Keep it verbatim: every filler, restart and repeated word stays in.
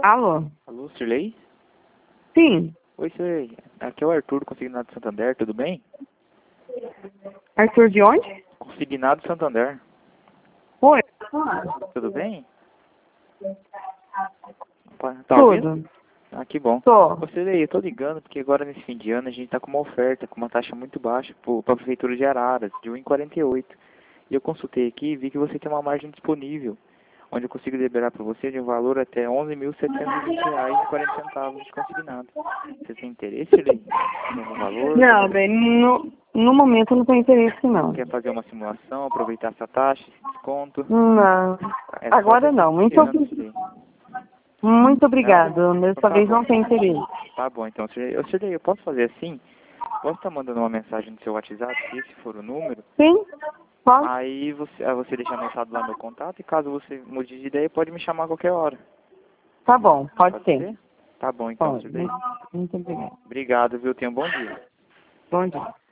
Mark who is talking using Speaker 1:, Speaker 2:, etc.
Speaker 1: Alô?
Speaker 2: Alô, Sirlei?
Speaker 1: Sim.
Speaker 2: Oi, Sirlei. Aqui é o Arthur, do Consignado Santander, tudo bem?
Speaker 1: Arthur de onde?
Speaker 2: Consignado Santander.
Speaker 1: Oi.
Speaker 2: Tudo bem? Opa, tá ouvindo?
Speaker 1: Tudo.
Speaker 2: Ah, que bom.
Speaker 1: Tô.
Speaker 2: Ô, Sirlei, eu tô ligando porque agora nesse fim de ano a gente tá com uma oferta, com uma taxa muito baixa para a Prefeitura de Araras, de um real e quarenta e oito. E eu consultei aqui e vi que você tem uma margem disponível, onde eu consigo liberar para você de um valor até onze mil setecentos e vinte reais e quarenta centavos de consignado. Você tem interesse, Sirlei? Em algum valor?
Speaker 1: Não, bem, no, no momento eu não tenho interesse, não.
Speaker 2: Quer fazer uma simulação, aproveitar essa taxa, esse desconto?
Speaker 1: Não.
Speaker 2: É só
Speaker 1: Agora
Speaker 2: daqui a
Speaker 1: não.
Speaker 2: vinte
Speaker 1: Muito,
Speaker 2: anos, Sirlei.
Speaker 1: muito obrigado.
Speaker 2: Não?
Speaker 1: Dessa
Speaker 2: Então tá
Speaker 1: vez
Speaker 2: bom.
Speaker 1: não tenho interesse.
Speaker 2: Tá bom, então, Sirlei. Ô, Sirlei, eu posso fazer assim? Posso estar mandando uma mensagem no seu WhatsApp, se esse for o número?
Speaker 1: Sim? Pode?
Speaker 2: Aí você, aí você deixa anotado lá meu contato e caso você mude de ideia, pode me chamar a qualquer hora.
Speaker 1: Tá bom, pode,
Speaker 2: Pode
Speaker 1: ser.
Speaker 2: ser? Tá bom, então,
Speaker 1: Pode.
Speaker 2: Sirlei.
Speaker 1: Muito, muito obrigado.
Speaker 2: Obrigado, viu? Tenha um bom dia.
Speaker 1: Bom dia.